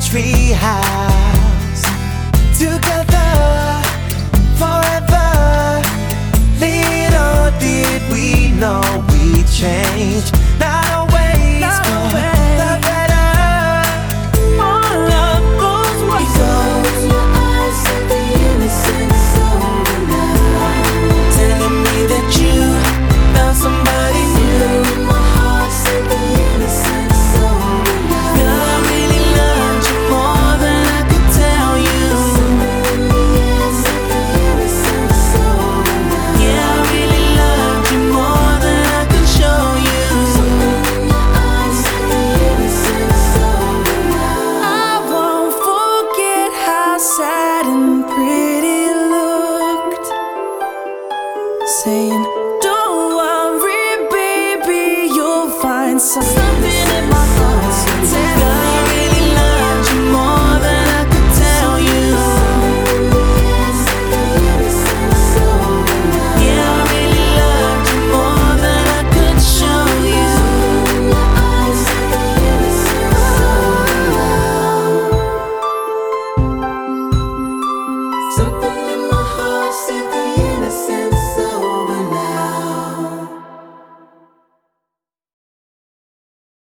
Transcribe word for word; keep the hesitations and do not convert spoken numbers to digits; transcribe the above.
tree house. Together forever. Little did we know we'd change. Not always Not for always. the better. Our love goes wild. In your eyes and the innocence of the night, telling me that you found somebody new. My heart said the innocence of the night. Girl, I really loved you more than I could tell you. Yes, the innocence of the night. Yeah, I really loved you more than I could show you. In your eyes and the innocence of the night. I won't forget how sad and pretty it looked, saying, don't worry, baby, you'll find something in my heart. Said I really loved you more than I could tell you. Yeah, I really loved you more than I could show you. Something